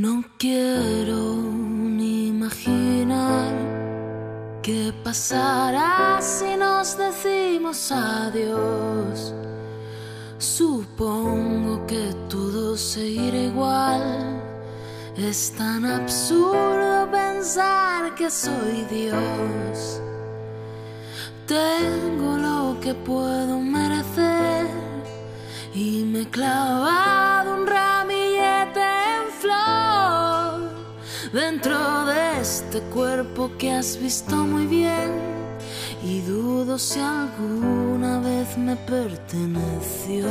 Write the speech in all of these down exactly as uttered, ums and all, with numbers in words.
No quiero ni imaginar qué pasará si nos decimos adiós. Supongo que todo seguirá igual. Es tan absurdo pensar que soy Dios. Tengo lo que puedo merecer y me he clavado un ramillete en flor dentro de este cuerpo que has visto muy bien, y dudo si alguna vez me perteneció.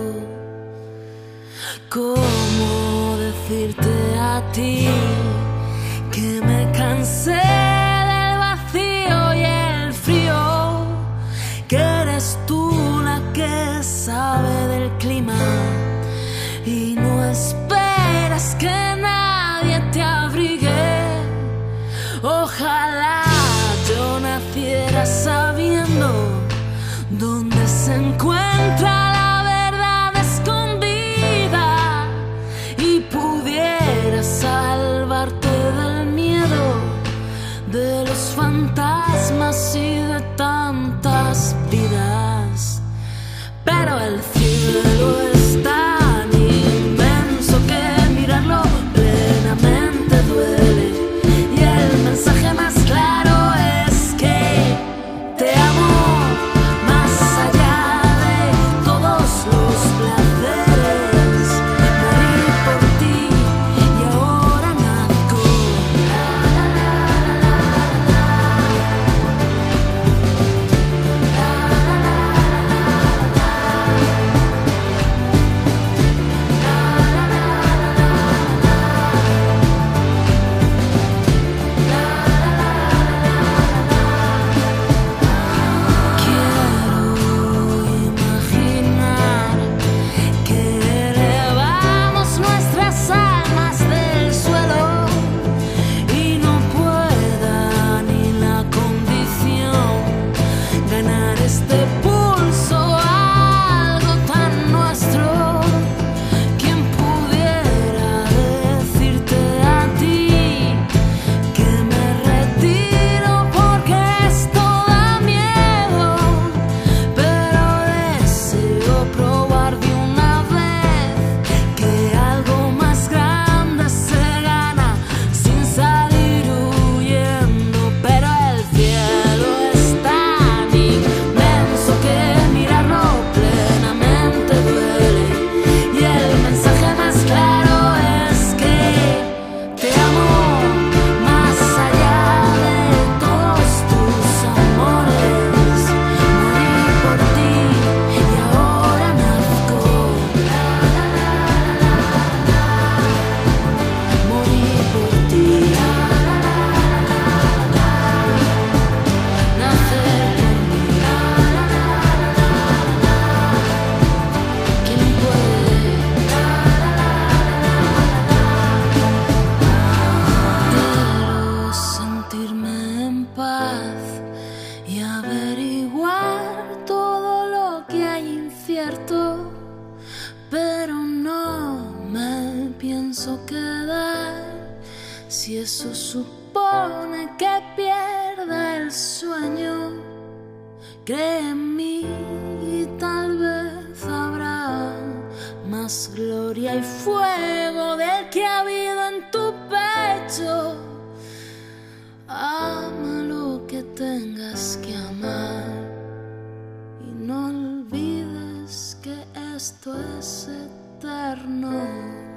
¿Cómo decirte a ti que me cansé del vacío y el frío? Que eres tú la que sabe del clima y no esperas que nadie te abrigue. Ojalá yo naciera sabiendo dónde se encuentra la verdad escondida y pudiera salvarte del miedo, de los fantasmas y de tantas vidas. Pero el cielo es tan inmenso que mirarlo plenamente duele, y el mensaje más claro es que te amo más allá de todos los placeres. Morí por ti y ahora nazco. Este pulso, algo tan nuestro. ¿Quién pudiera decirte a ti que me retiro porque esto da miedo? Pero deseo probar de una vez que algo más grande se gana sin salir huyendo. Pero el cielo es tan inmenso que mirarlo plenamente duele, y el mensaje más claro es que te amo más allá de todos tus amores. Morí por ti y ahora nazco. Morí por ti, nacer por mí. ¿Quién puede? Quiero sentirme en paz y averiguar todo lo que hay incierto, pero no me pienso quedar si eso supone que pierda el sueño. Cree en mí y tal vez habrá más gloria y fuego del que ha habido en tu pecho. Ama lo que tengas que amar y no olvides que esto es eterno.